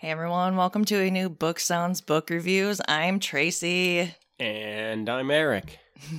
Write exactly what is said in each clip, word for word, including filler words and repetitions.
Hey everyone, welcome to a new Book Sounds Book Reviews. I'm Tracy. And I'm Eric.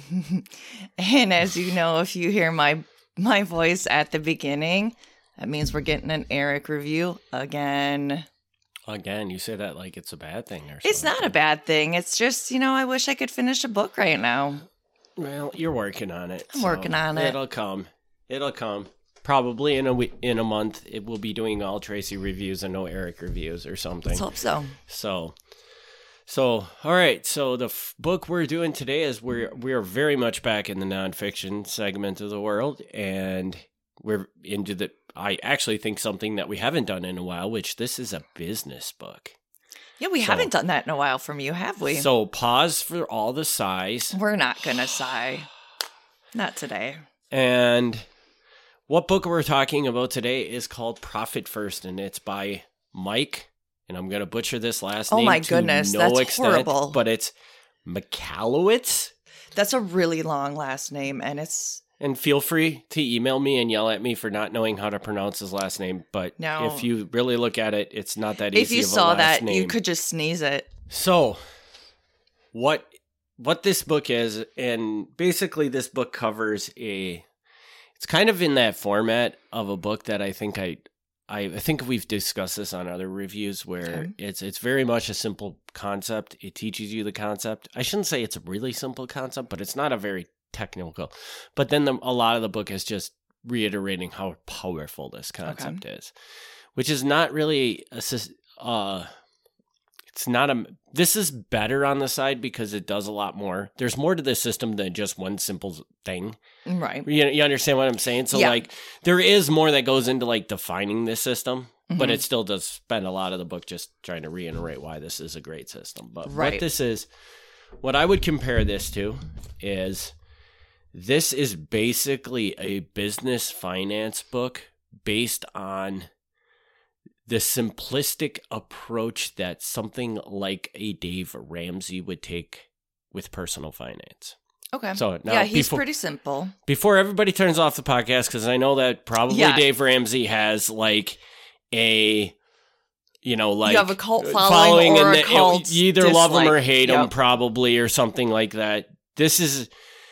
And as you know, if you hear my my voice at the beginning, that means we're getting an Eric review again. Again, you say that like it's a bad thing or something. It's not a bad thing. It's just, you know, I wish I could finish a book right now. Well, you're working on it. I'm so working on it. It'll come. It'll come. Probably in a week, in a month, it will be doing all Tracy reviews and no Eric reviews or something. Let's hope so. So, so all right. So the f- book we're doing today is we're we are very much back in the nonfiction segment of the world, and we're into the. I actually think something that we haven't done in a while, which this is a business book. Yeah, we So- haven't done that in a while from you, have we? So pause for all the sighs. We're not going to sigh. Not today. And what book we're talking about today is called Profit First, and it's by Mike, and I'm going to butcher this last Oh name my to goodness, no that's extent, horrible. but it's Michalowicz. That's a really long last name, and it's... And feel free to email me and yell at me for not knowing how to pronounce his last name, but No. if you really look at it, it's not that If easy you of a saw last that, name. you could just sneeze it. So, what what this book is, and basically this book covers a, it's kind of in that format of a book that I think I, I, I think we've discussed this on other reviews where Okay. it's it's very much a simple concept. It teaches you the concept. I shouldn't say it's a really simple concept, but it's not a very technical. But then the, a lot of the book is just reiterating how powerful this concept is, which is not really a sys- uh it's not a this is better on the side because it does a lot more. There's more to this system than just one simple thing. Right. You, you understand what I'm saying? So Yeah. like there is more that goes into like defining this system, but Mhm. it still does spend a lot of the book just trying to reiterate why this is a great system. But Right. what this is, what I would compare this to is this is basically a business finance book based on the simplistic approach that something like a Dave Ramsey would take with personal finance. Okay. So now, yeah, he's before, pretty simple. before everybody turns off the podcast, because I know that probably Yeah. Dave Ramsey has like a, you know, like You have a cult following or and a the- cult you either love him or dislike. hate him, Yep. probably, or something like that. This is,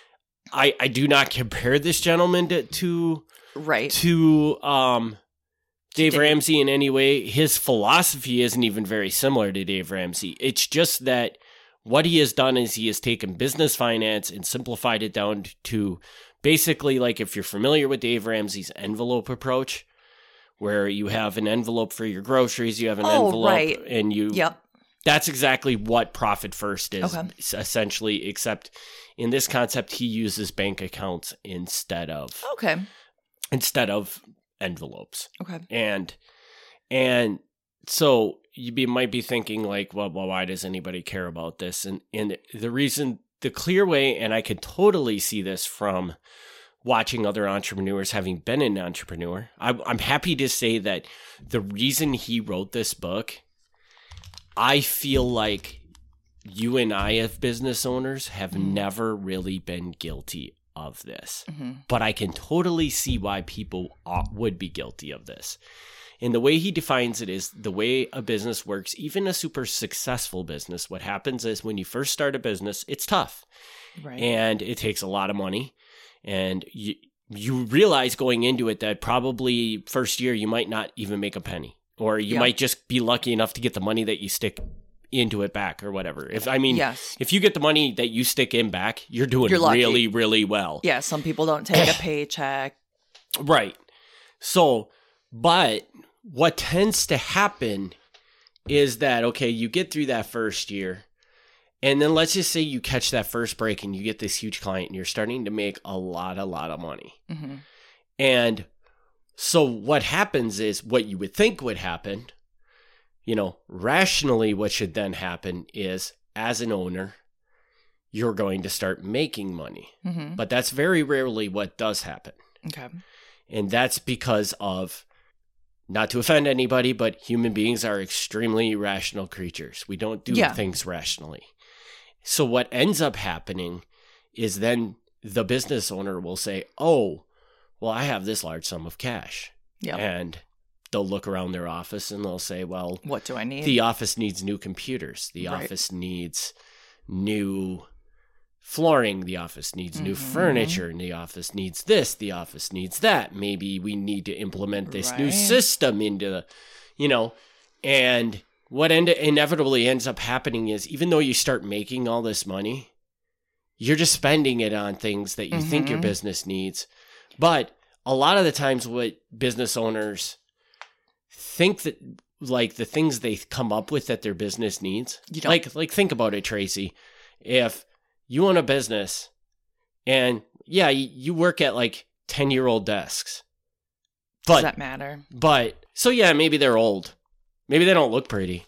I I do not compare this gentleman to to, Right. to um. Dave Dave- Ramsey in any way. His philosophy isn't even very similar to Dave Ramsey. It's just that what he has done is he has taken business finance and simplified it down to basically like if you're familiar with Dave Ramsey's envelope approach, where you have an envelope for your groceries, you have an Oh, envelope right. and you Yep. that's exactly what Profit First is Okay. essentially, except in this concept he uses bank accounts instead of Okay. instead of envelopes. Okay. And and so you be, might be thinking like, well, well, why does anybody care about this? And and the reason, the clear way, and I can totally see this from watching other entrepreneurs, having been an entrepreneur. I, I'm happy to say that the reason he wrote this book, I feel like you and I as business owners have Mhm. never really been guilty of this. hmm But I can totally see why people ought, would be guilty of this. And the way he defines it is the way a business works, even a super successful business. What happens is when you first start a business, it's tough Right. and it takes a lot of money. And you, you realize going into it that probably first year you might not even make a penny, or you Yeah. might just be lucky enough to get the money that you stick into it back or whatever. If I mean, Yes. if you get the money that you stick in back, you're doing You're lucky. really, really well. Yeah, some people don't take a paycheck. Right. So, but what tends to happen is that, okay, you get through that first year, and then let's just say you catch that first break and you get this huge client and you're starting to make a lot, a lot of money. hmm And so what happens is what you would think would happen, you know, rationally, what should then happen is as an owner, you're going to start making money. hmm But that's very rarely what does happen. Okay. And that's because of, not to offend anybody, but human beings are extremely irrational creatures. We don't do Yeah. things rationally. So what ends up happening is then the business owner will say, oh, well, I have this large sum of cash. Yeah. And they'll look around their office and they'll say, well, what do I need? The office needs new computers. The right. office needs new flooring. The office needs mm-hmm. new furniture. And the office needs this. The office needs that. Maybe we need to implement this right. new system into the, you know, and what end- inevitably ends up happening is even though you start making all this money, you're just spending it on things that you mm-hmm. think your business needs. But a lot of the times what business owners think that like the things they come up with that their business needs, like, like think about it, Tracy, if you own a business and yeah, you work at like ten year old desks, but does that matter? But so yeah, maybe they're old. Maybe they don't look pretty,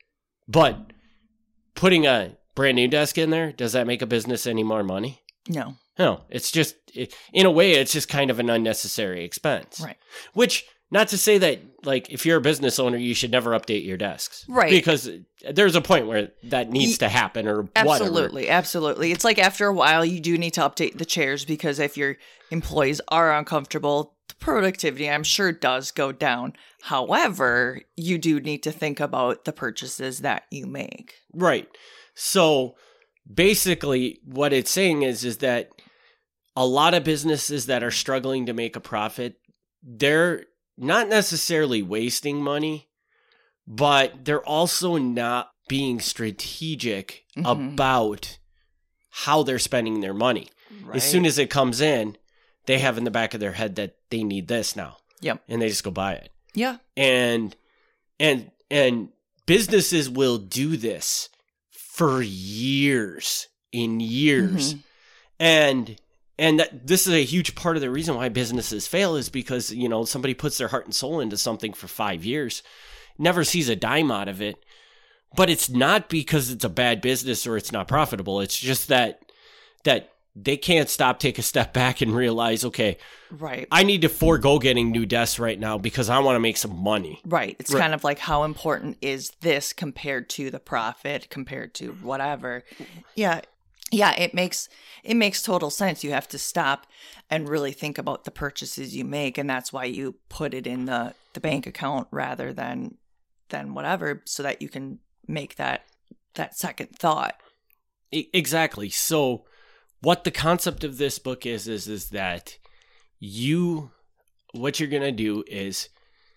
but putting a brand new desk in there, does that make a business any more money? No. No, it's just, it, in a way, it's just kind of an unnecessary expense. Right. Which, not to say that, like, if you're a business owner, you should never update your desks. Right. Because there's a point where that needs to happen or absolutely, whatever. Absolutely, absolutely. It's like after a while, you do need to update the chairs because if your employees are uncomfortable, the productivity, I'm sure, does go down. However, you do need to think about the purchases that you make. Right. So, basically, what it's saying is, is that a lot of businesses that are struggling to make a profit, they're not necessarily wasting money, but they're also not being strategic mm-hmm. about how they're spending their money. Right. As soon as it comes in, they have in the back of their head that they need this now. Yep. And they just go buy it. Yeah. And and and businesses will do this for years in years. Mm-hmm. And And that, this is a huge part of the reason why businesses fail is because, you know, somebody puts their heart and soul into something for five years, never sees a dime out of it. But it's not because it's a bad business or it's not profitable. It's just that that they can't stop, take a step back and realize, okay, right, I need to forego getting new desks right now because I want to make some money. Right. It's right. kind of like how important is this compared to the profit, compared to whatever. Yeah. Yeah, it makes it makes total sense. You have to stop and really think about the purchases you make, and that's why you put it in the, the bank account rather than than whatever, so that you can make that that second thought. Exactly. So, what the concept of this book is is is that you what you're gonna do is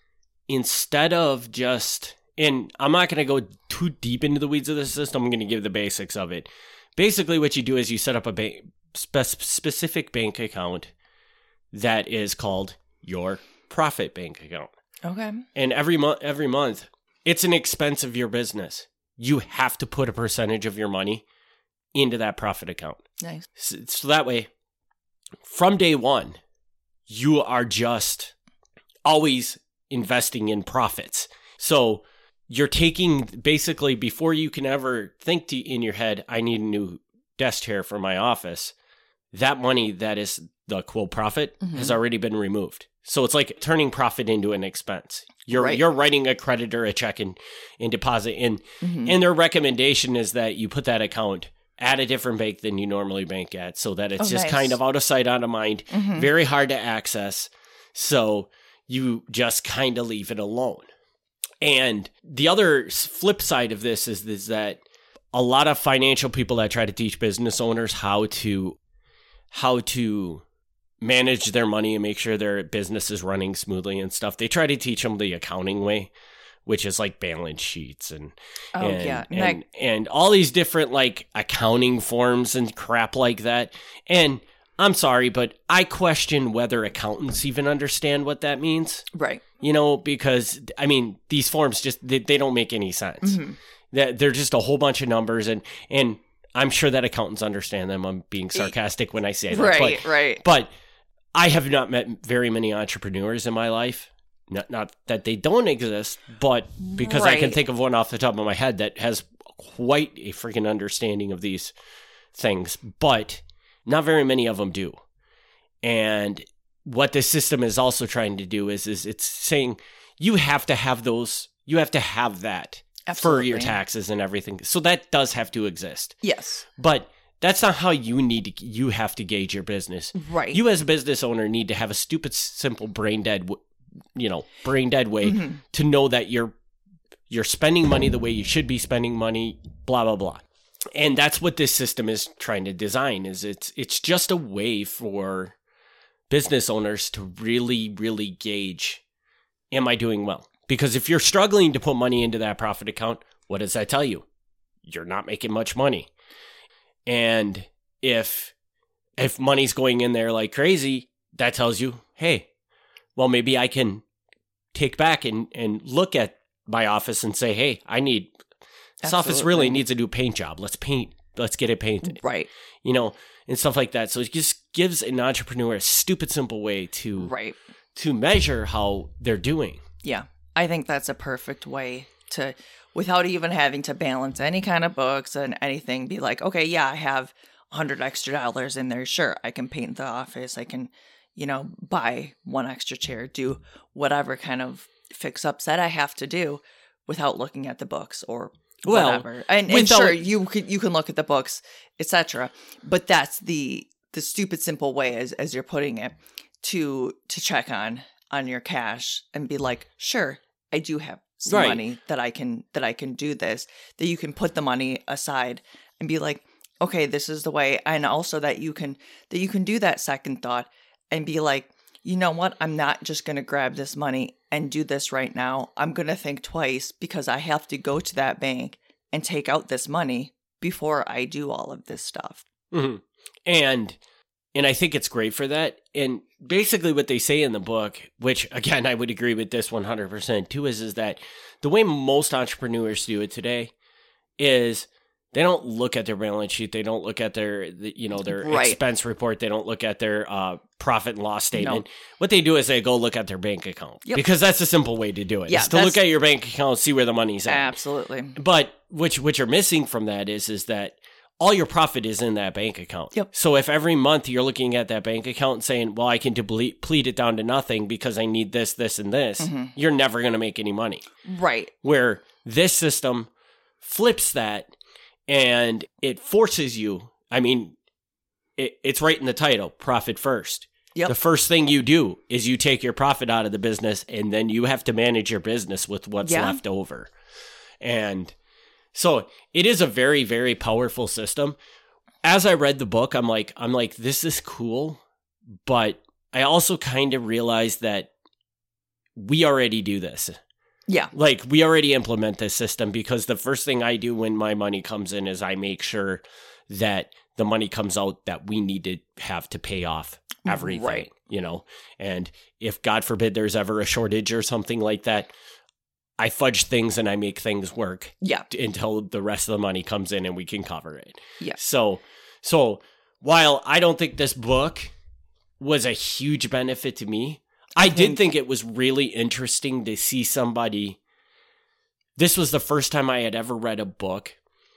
instead of just and I'm not gonna go too deep into the weeds of the system. I'm gonna give the basics of it. Basically, what you do is you set up a bank, spe- specific bank account that is called your profit bank account. Okay. And every month, every month, it's an expense of your business. You have to put a percentage of your money into that profit account. Nice. So, so that way, from day one, you are just always investing in profits. So you're taking basically before you can ever think to, in your head, I need a new desk chair for my office. That money that is the quote profit mm-hmm. has already been removed. So it's like turning profit into an expense. You're right. you're writing a creditor a check and, and deposit. And, mm-hmm. and their recommendation is that you put that account at a different bank than you normally bank at so that it's oh, just nice. kind of out of sight, out of mind, mm-hmm. very hard to access. So you just kind of leave it alone. And the other flip side of this is, is that a lot of financial people that try to teach business owners how to how to manage their money and make sure their business is running smoothly and stuff, they try to teach them the accounting way, which is like balance sheets and oh, and, yeah. and, and, and all these different like accounting forms and crap like that. And I'm sorry, but I question whether accountants even understand what that means. Right. You know, because, I mean, these forms just, they, they don't make any sense. Mm-hmm. They're, they're just a whole bunch of numbers, and, and I'm sure that accountants understand them. I'm being sarcastic when I say that. Right, but, right. But I have not met very many entrepreneurs in my life. Not, not that they don't exist, but because right. I can think of one off the top of my head that has quite a freaking understanding of these things. But not very many of them do. And what this system is also trying to do is, is it's saying you have to have those, you have to have that Absolutely. For your taxes and everything. So that does have to exist. Yes. But that's not how you need to, you have to gauge your business. Right. You as a business owner need to have a stupid, simple, brain dead w- you know, brain dead way Mm-hmm. to know that you're you're spending money the way you should be spending money, blah, blah, blah. And that's what this system is trying to design, is it's it's just a way for business owners to really, really gauge, am I doing well? Because if you're struggling to put money into that profit account, what does that tell you? You're not making much money. And if if money's going in there like crazy, that tells you, hey, well, maybe I can take back and, and look at my office and say, hey, I need, this office Absolutely. really needs a new paint job. Let's paint, let's get it painted. Right. You know, and stuff like that. So it just gives an entrepreneur a stupid simple way to Right. to measure how they're doing. Yeah. I think that's a perfect way to, without even having to balance any kind of books and anything, be like, okay, yeah, I have a hundred extra dollars in there. Sure, I can paint the office. I can, you know, buy one extra chair, do whatever kind of fix ups that I have to do without looking at the books or Well, whatever. And, and without- sure, you can you can look at the books, et cetera. But that's the the stupid simple way, as as you're putting it, to to check on on your cash and be like, sure, I do have some Right. money that I can that I can do this. That you can put the money aside and be like, okay, this is the way. And also that you can that you can do that second thought and be like, you know what? I'm not just going to grab this money and do this right now. I'm going to think twice because I have to go to that bank and take out this money before I do all of this stuff. hmm And and I think it's great for that. And basically what they say in the book, which again, I would agree with this one hundred percent too, is, is that the way most entrepreneurs do it today is they don't look at their balance sheet. They don't look at their, the- you know, their Right. expense report. They don't look at their uh, profit and loss statement. No. What they do is they go look at their bank account Yep. because that's a simple way to do it. Yeah, is to look that's- at your bank account, see where the money's at. Absolutely. But which what you're missing from that is is that all your profit is in that bank account. Yep. So if every month you're looking at that bank account and saying, well, I can deplete, deplete it down to nothing because I need this, this, and this, Mm-hmm. you're never going to make any money. Right. Where this system flips that and it forces you, I mean, it, it's right in the title, profit first. Yep. The first thing you do is you take your profit out of the business and then you have to manage your business with what's Yeah. left over. And so it is a very, very powerful system. As I read the book, I'm like, I'm like, this is cool, but I also kind of realized that we already do this. Yeah. Like we already implement this system because the first thing I do when my money comes in is I make sure that the money comes out that we need to have to pay off everything, Right. you know? And if God forbid there's ever a shortage or something like that, I fudge things and I make things work Yeah. t- until the rest of the money comes in and we can cover it. Yeah. So, so while I don't think this book was a huge benefit to me, I, did think- think it was really interesting to see somebody. This was the first time I had ever read a book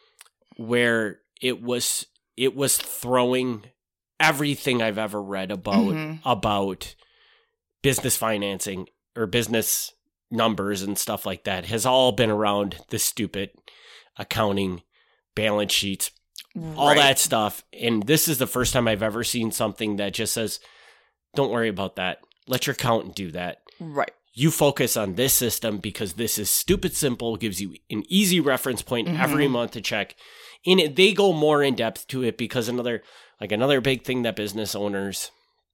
where it was it was throwing everything I've ever read about Mhm. about business financing or business numbers and stuff like that has all been around the stupid accounting, balance sheets, all Right. that stuff. And this is the first time I've ever seen something that just says, don't worry about that. Let your accountant do that. Right. You focus on this system because this is stupid simple, gives you an easy reference point Mhm. every month to check. And it, they go more in depth to it because another, like another big thing that business owners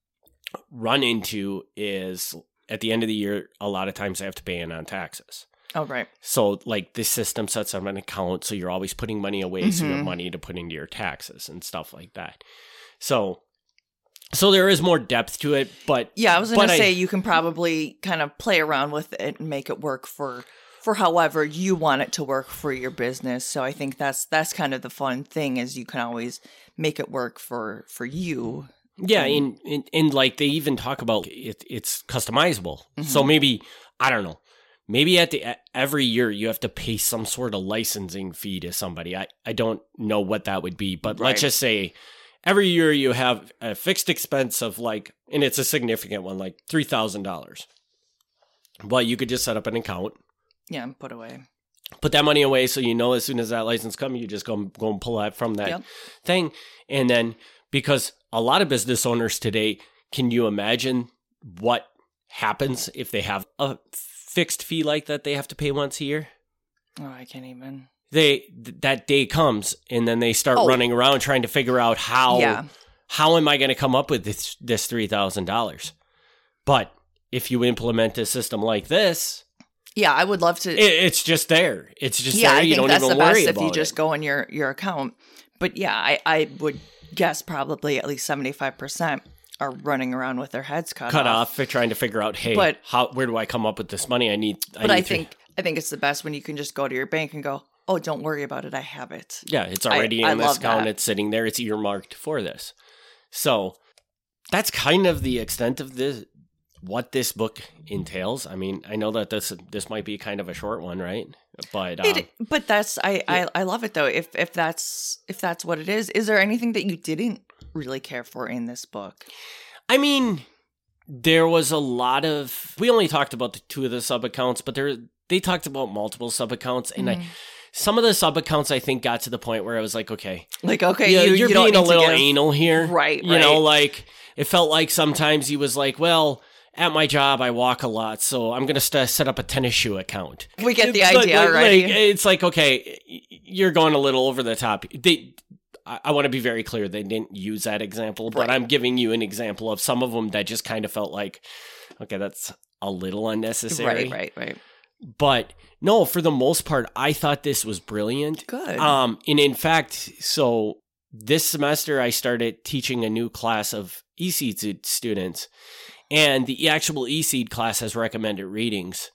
run into is at the end of the year, a lot of times they have to pay in on taxes. Oh, right. So like this system sets up an account, so you're always putting money away, so you have Mhm. money to put into your taxes and stuff like that. So, so there is more depth to it, but Yeah, I was but going to I- say you can probably kind of play around with it and make it work for for however you want it to work for your business. So I think that's that's kind of the fun thing is you can always make it work for for you. yeah, and, and and like they even talk about it, it's customizable. Mm-hmm. So maybe I don't know. Maybe at the every year you have to pay some sort of licensing fee to somebody. I, I don't know what that would be, but Right. let's just say every year you have a fixed expense of like, and it's a significant one, like three thousand dollars. Well, you could just set up an account, Yeah, and put away. put that money away, so you know as soon as that license comes, you just go go and pull that from that Yep. thing. And then because a lot of business owners today, can you imagine what happens if they have a fixed fee like that they have to pay once a year? Oh, I can't even. They th- that day comes and then they start Oh. running around trying to figure out how Yeah. how am I going to come up with this this three thousand dollars? But if you implement a system like this, Yeah, I would love to. it, it's just there. It's just yeah, there. I You think don't that's even the best worry if about you just it. go in your, your account. But yeah, I, I would guess probably at least seventy-five percent are running around with their heads cut, Cut off. off for trying to figure out, hey, But- how where do I come up with this money? I need. I But need I to- think I think it's the best when you can just go to your bank and go, oh, don't worry about it. I have it. yeah, it's already I in this love account. that. It's sitting there. It's earmarked for this. So that's kind of the extent of this. What this book entails. I mean, I know that this this might be kind of a short one, right? But um, It, but that's I, I I love it though. If if that's if that's what it is, is there anything that you didn't really care for in this book? I mean, there was a lot of. We only talked about the two of the sub accounts, but there they talked about multiple sub accounts, and Mm-hmm. I some of the sub accounts I think got to the point where I was like, okay, Like, okay, yeah, you, you're you don't being a need to little give- anal here, Right, You know, right. like it felt like sometimes he was like, well. At my job, I walk a lot, so I'm going to st- set up a tennis shoe account. We get the Like- idea like- already. like, it's like, okay, you're going a little over the top. They, I, I want to be very clear. They didn't use that example, but Right. I'm giving you an example of some of them that just kind of felt like, okay, that's a little unnecessary. Right, right, right. But no, for the most part, I thought this was brilliant. Good. Um, and in fact, so this semester I started teaching a new class of E-Seed students. And the actual E-Seed class has recommended readings,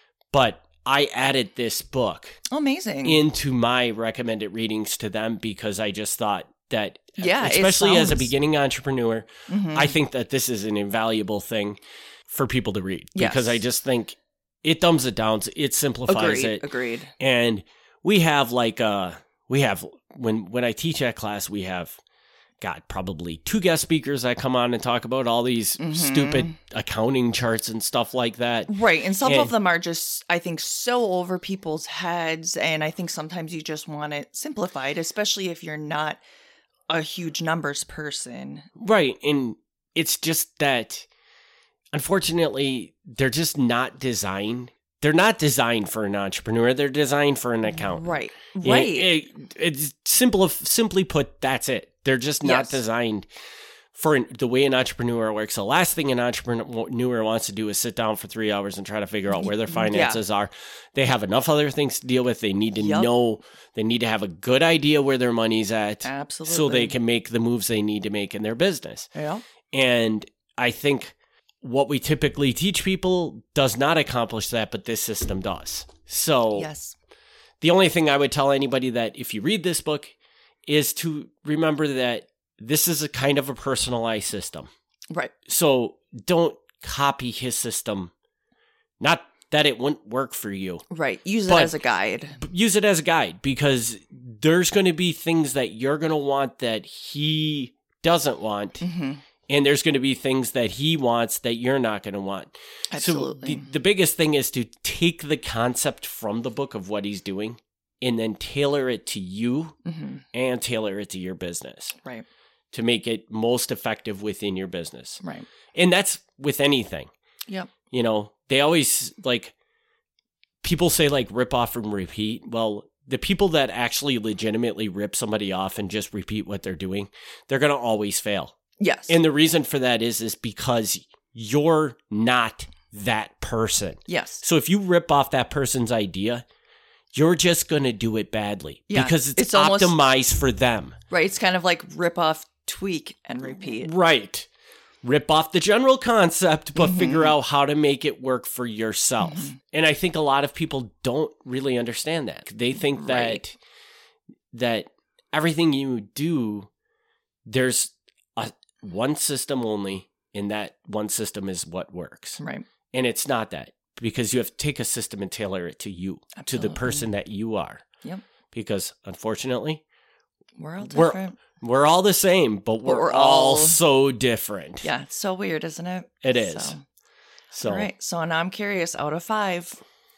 but I added this book Amazing. into my recommended readings to them because I just thought that, Yeah, it especially as a sounds- beginning entrepreneur, Mhm. I think that this is an invaluable thing for people to read because Yes. I just think it dumbs it down, it simplifies agreed. it, Agreed. and we have like uh we have when when I teach that class, we have. God, probably two guest speakers that come on and talk about all these Mhm. stupid accounting charts and stuff like that. Right. And some And- of them are just, I think, so over people's heads. And I think sometimes you just want it simplified, especially if you're not a huge numbers person. Right. And it's just that, unfortunately, they're just not designed. They're not designed for an entrepreneur. They're designed for an accountant. Right. Yeah, Right. It, it's simple. Simply put, that's it. They're just not Yes. designed for an, the way an entrepreneur works. The last thing an entrepreneur wants to do is sit down for three hours and try to figure out where their finances are. They have enough other things to deal with. They need to Yep. know. They need to have a good idea where their money's at, Absolutely. so they can make the moves they need to make in their business. Yeah. And I think what we typically teach people does not accomplish that, but this system does. So Yes. the only thing I would tell anybody that if you read this book is to remember that this is a kind of a personalized system. Right. So don't copy his system. Not that it wouldn't work for you. Right. Use it But- as a guide. Use it as a guide because there's going to be things that you're going to want that he doesn't want. hmm And there's going to be things that he wants that you're not going to want. Absolutely. So the, the biggest thing is to take the concept from the book of what he's doing and then tailor it to you hmm and tailor it to your business Right. to make it most effective within your business. Right. And that's with anything. Yep. You know, they always like people say like rip off and repeat. Well, the people that actually legitimately rip somebody off and just repeat what they're doing, they're going to always fail. Yes. And the reason for that is is because you're not that person. yes. So if you rip off that person's idea, you're just going to do it badly Yeah, because it's, it's almost- optimized for them. Right. It's kind of like rip off, tweak, and repeat. Right. Rip off the general concept, but Mhm. figure out how to make it work for yourself. Mhm. And I think a lot of people don't really understand that. They think that Right. that everything you do, there's a one system only, and that one system is what works. Right. And it's not that, because you have to take a system and tailor it to you, to Absolutely. the person that you are. Yep. Because unfortunately, We're all We're- different. we're all the same, but we're, we're all all- so different. Yeah. It's so weird, isn't it? It is. So, So, all right. So now I'm curious. Out of five.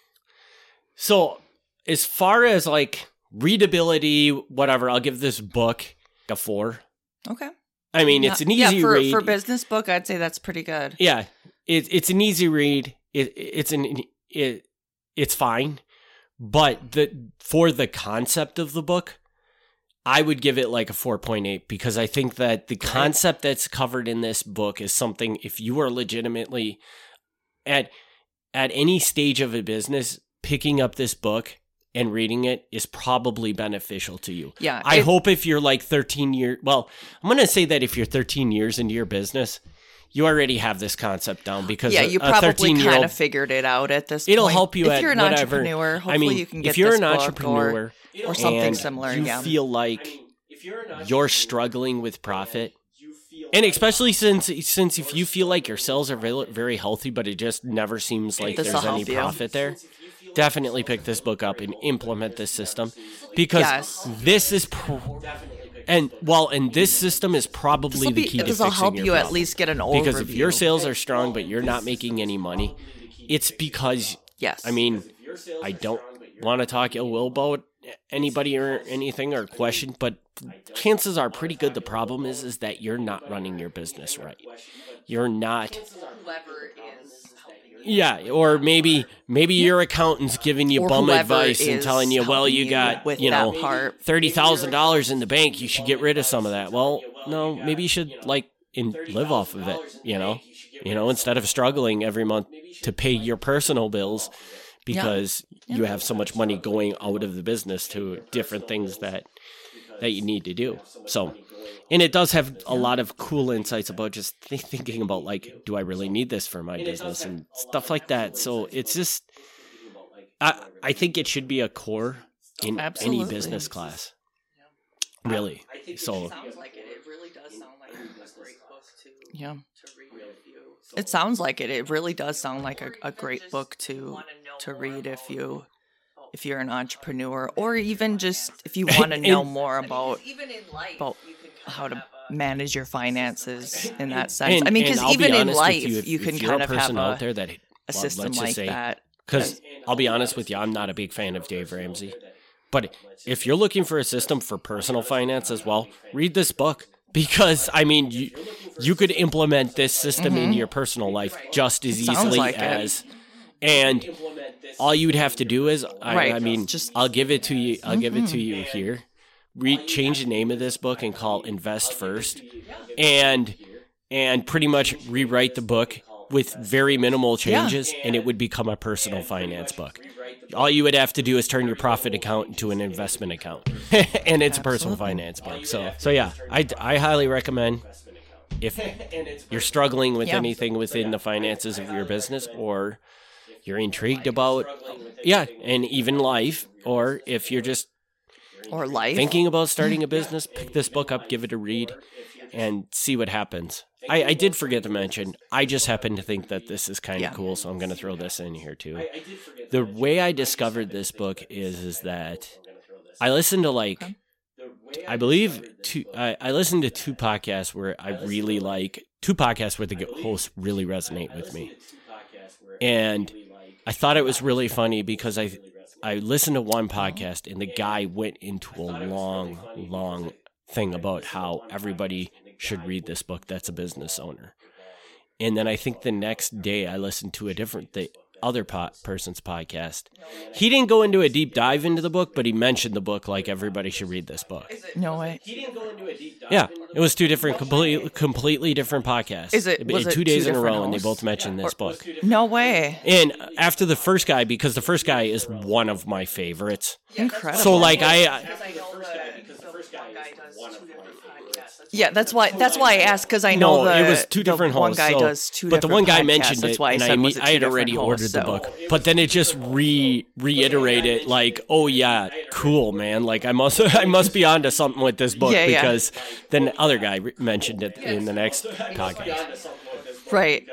so as far as like readability, whatever, I'll give this book a four. Okay. I mean, it's an Yeah, easy for, read. for business book, I'd say that's pretty good. Yeah. it, it's an easy read. It, it's an it, it's fine, but the for the concept of the book, I would give it like a four point eight because I think that the concept that's covered in this book is something, if you are legitimately at at any stage of a business, picking up this book and reading it is probably beneficial to you. Yeah. I it, hope if you're like thirteen years, well, I'm going to say that if you're thirteen years into your business, you already have this concept down because yeah, a, you a probably kind thirteen-year-old of figured it out at this it'll point. help you if at you're an whatever. entrepreneur, hopefully I mean, you can get if you're this an book entrepreneur or, or something and similar. you yeah. feel like you're struggling with profit, and especially since since if you feel like your sales are very, very healthy, but it just never seems like This'll there's any help you. profit there, definitely pick this book up and implement this system because Yes. this is pro- and well, and this system is probably This'll the be- key to this'll fixing help your you at problem. least get an overview. Because if your sales are strong but you're not making any money, it's because Yes. I mean, I don't want to talk ill will about anybody or anything or question, but chances are pretty good the problem is is that you're not running your business right. You're not. Yeah, or maybe maybe your accountant's giving you Or bum whoever advice and is telling you, well, helping you you got with you that know part. thirty thousand dollars in the bank. You should get rid of some of that. Well, no, maybe you should like in, live off of it. You know, you know, instead of struggling every month to pay your personal bills because Yeah. you have so much money going out of the business to different things that that you need to do. So. And it does have a lot of cool insights about just th- thinking about, like, do I really need this for my business and stuff like that. So it's just, I, I think it should be a core in Absolutely. any business class. Really. So Sounds like it. It really does sound like a great book to, yeah. to read if you. It sounds like it. It really does sound like a, a great book to to read if you if you're an entrepreneur, or even just if you want to know more about about how to manage your finances in that sense. And, I mean, and because I'll be even in honest with life, you, if, you if can you're kind a of have person a, out there that, a well, system let's just like say, that. Because I'll be honest with you, I'm not a big fan of Dave Ramsey. But if you're looking for a system for personal finance as well, read this book. Because, I mean, you you could implement this system Mm-hmm. into your personal life just as Sounds easily like it. as... And all you'd have to do is, I, Right. I mean, Just- I'll give it to you. I'll give it to you here. Re- change the name of this book and call Invest First, and and pretty much rewrite the book with very minimal changes, and it would become a personal finance book. All you would have to do is turn your profit account into an investment account, and it's a personal finance book. So, so yeah, I, I highly recommend if you're struggling with Yeah. anything within the finances of your business, or you're intrigued about, yeah, and even life, or if you're just Or life. thinking about starting a business, pick this book up, give it a read, and see what happens. I, I did forget to mention, I just happen to think that this is kind of Yeah. cool, so I'm going to throw this in here too. The way I discovered this book is is that I listened to like, I believe, two, I, I listened to two podcasts where I really like, two podcasts where the hosts really resonate with me. And I thought it was really funny because I I listened to one podcast and the guy went into a long, long thing about how everybody should read this book that's a business owner. And then I think the next day I listened to a different the other po- person's podcast. He didn't go into a deep dive into the book, but he mentioned the book like everybody should read this book. No way. Yeah, it was two different, completely, completely different podcasts. Is it- was it two two days in a different row, and they hosts? both mentioned this book. No way. And after the first guy, because the first guy is one of my favorites. Incredible. So like I, Yeah, that's why. That's why I asked, because I know no, the, it was two the different one hosts. guy so- does two but the different one guy podcasts. mentioned That's it, why I and said, I, was it I two had already different ordered hosts, the so- book. But then it just re reiterated like, oh yeah, cool man. Like I must I must be onto something with this book Yeah, yeah. because then the other guy re- mentioned it in the next podcast. Right.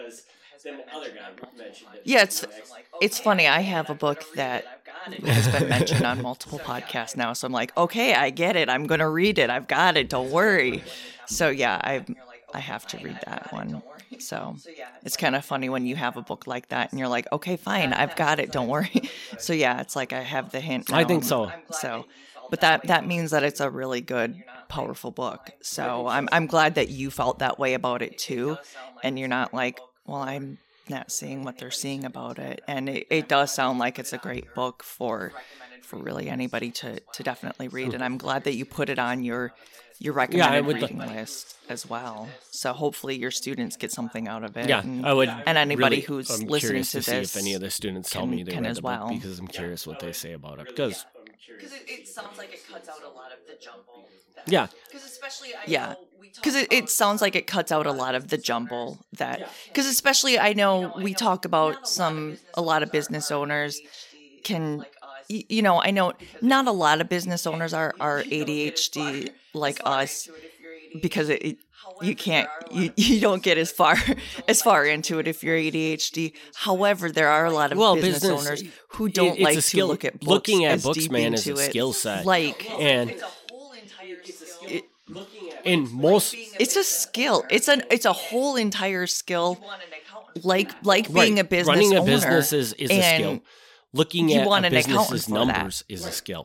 Yeah, it's it's funny. I have a book that has been mentioned on multiple podcasts now, so I'm like, okay, I get it. I'm gonna read it. I've got it. Don't worry. So yeah, I I have to read that one. So it's kind of funny when you have a book like that and you're like, okay, fine, I've got it. Don't worry. So yeah, it's like I have the hint. I now. think so. So, but that that means that it's a really good, powerful book. So I'm I'm glad that you felt that way about it too, and you're not like, well, I'm not seeing what they're seeing about it. And it, it does sound like it's a great book for for really anybody to, to definitely read. And I'm glad that you put it on your your recommended yeah, would, reading list as well. So hopefully your students get something out of it. Yeah, and, I would. And anybody really, who's I'm listening to, to see this, if any of the students tell can, me they can read as the well. book, because I'm curious what they say about it. Because Because it, it sounds like it cuts out a lot of the jumble. That, yeah, because especially I yeah. know we talk Because it, about it sounds like it cuts out a lot of the jumble that, because especially I know we talk about some, a lot of business owners can, y- you know, I know not a lot of business owners are, are A D H D like us, because it, it you can't, you, you don't get as far, as far into it if you're A D H D. However, there are a lot of well, business, business owners who don't it's like a skill, to look at books looking at as books, deep man, is a into it. skill set. Like, and it's a whole entire skill. It- in most, it's a skill. It's an, it's a whole entire skill. want an accountant. Like, like being right, a business running a owner, business is, is a and skill. Looking you at want a an accountant business's for that. numbers is a skill.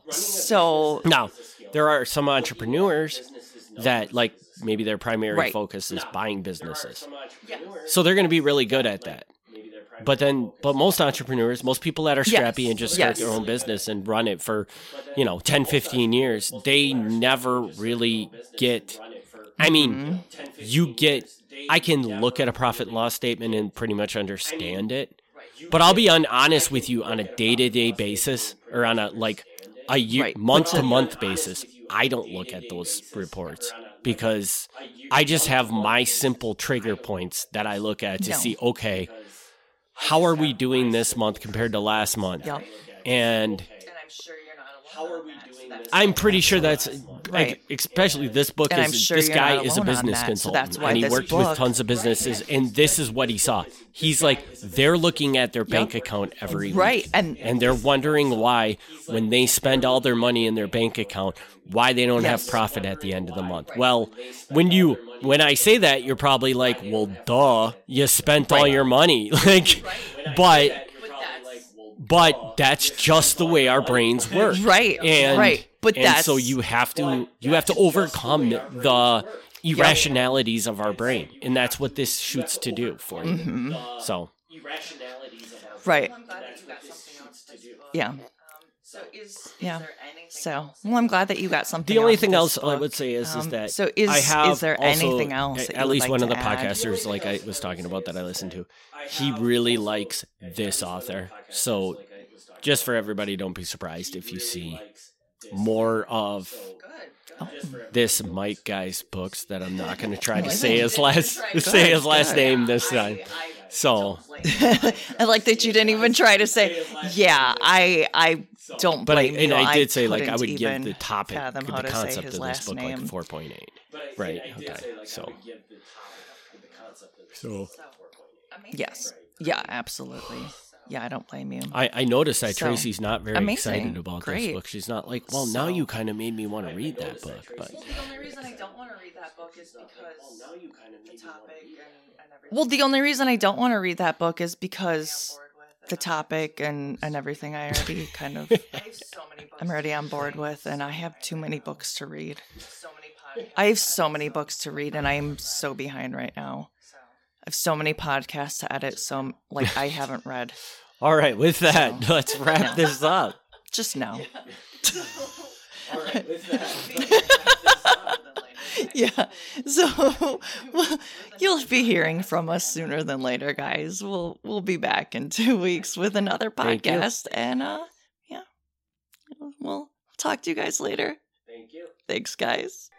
So Now, there are some entrepreneurs that, like, maybe their primary Right. focus is buying businesses. So they're going to be really good at that. But then, but most entrepreneurs, most people that are scrappy Yes. and just start Yes. their own business and run it for, you know, ten, fifteen years, they never really get, I mean, you get, I can look at a profit and loss statement and pretty much understand it. But I'll be un- honest with you, on a day-to-day basis, or on a, like, a year, Right. month-to-month basis, I don't look at those reports, because I just have my simple trigger points that I look at to No. see, okay, how are we doing this month compared to last month? Yep. And And I'm sure you're not alone. How are we doing that? I'm pretty sure that's, Right. like, especially this book And is, I'm sure this you're guy not is a alone on business that, so consultant, that's why and he this worked book- with tons of businesses, and this is what he saw. He's like, they're looking at their bank Yep. account every week. Right, and- and they're wondering why, when they spend all their money in their bank account, why they don't Yes. have profit at the end of the month. Well, when you when I say that, you're probably like, well, duh, you spent all Right. your money. Like, but but that's just the way our brains work. Right, And, right. But and that's- so you have to you have to overcome the irrationalities of our brain, and that's what this shoots to do for you. Mm-hmm. So right. I'm glad that you got something else to do. Yeah. Um, so is, Yeah. is there anything So, well, I'm glad that you got something. the only out of thing this else I book. would say is, is Um, that so is I have is there also, anything else at, that you at would least like one of to the add? podcasters, like I was talking about, that I listened to, he really likes this author. So just for everybody, don't be surprised if you see more of good? this Mike guy's books that I'm not going to try to say his last say his last good. name this time. So, I like that you didn't even try to say. Yeah, I I don't but I, blame and you. I did say, like, I couldn't would give even the topic, fathom the how to say concept his of this last book, name. like four point eight. Right. Okay. So, so Amazing. Yes. Yeah, absolutely. Yeah, I don't blame you. I, I noticed that So, Tracy's not very amazing. excited about this Great. book. She's not like, well, now So- you kind of made me want to read that book. But Well, the only reason I don't want to read that book is because the topic and, and everything. Well, the only reason I don't want to read that book is because bored with the topic and, and everything I already kind of I have so many books. I'm already on board with, and I have too many books to read. So many podcasts. I have so many books to read, and I am so behind right now. So. I have so many podcasts to edit, so like I haven't read all right, with that, let's wrap this up. just now. All right, with that. Yeah, so well, you'll be hearing from us sooner than later, guys. We'll we'll be back in two weeks with another Thank you. podcast, and uh, yeah, we'll talk to you guys later. Thank you. Thanks, guys.